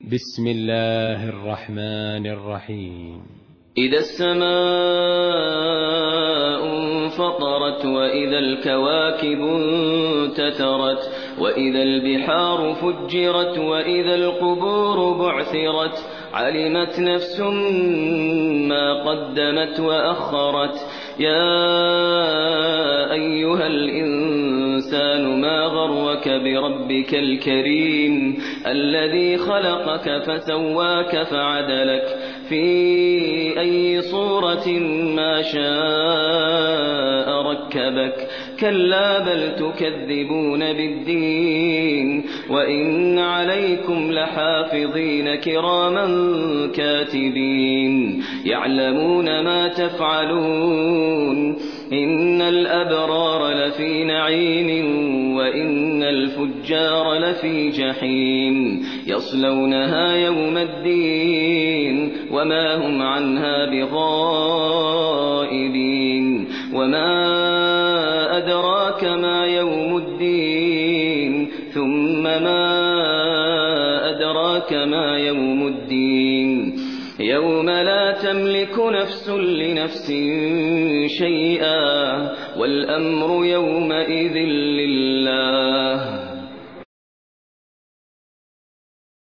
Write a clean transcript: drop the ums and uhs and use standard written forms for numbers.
بسم الله الرحمن الرحيم. إذا السماء انفطرت وإذا الكواكب انتثرت وإذا البحار فجرت وإذا القبور بعثرت علمت نفس ما قدمت وأخرت يا أيها الإنسان ما غرك بربك الكريم الذي خلقك فسواك فعدلك في أي صورة ما شاء ركبك كلا بل تكذبون بالدين وإن عليكم لحافظين كراما كاتبين يعلمون ما تفعلون إن الأبرار لفي نعيم وإن الفجار لفي جحيم يصلونها يوم الدين وما هم عنها بغائبين وما أدراك ما يوم الدين ثم ما أدراك ما يوم الدين يوم لا تملك نفس لنفس شيئا والأمر يومئذ لله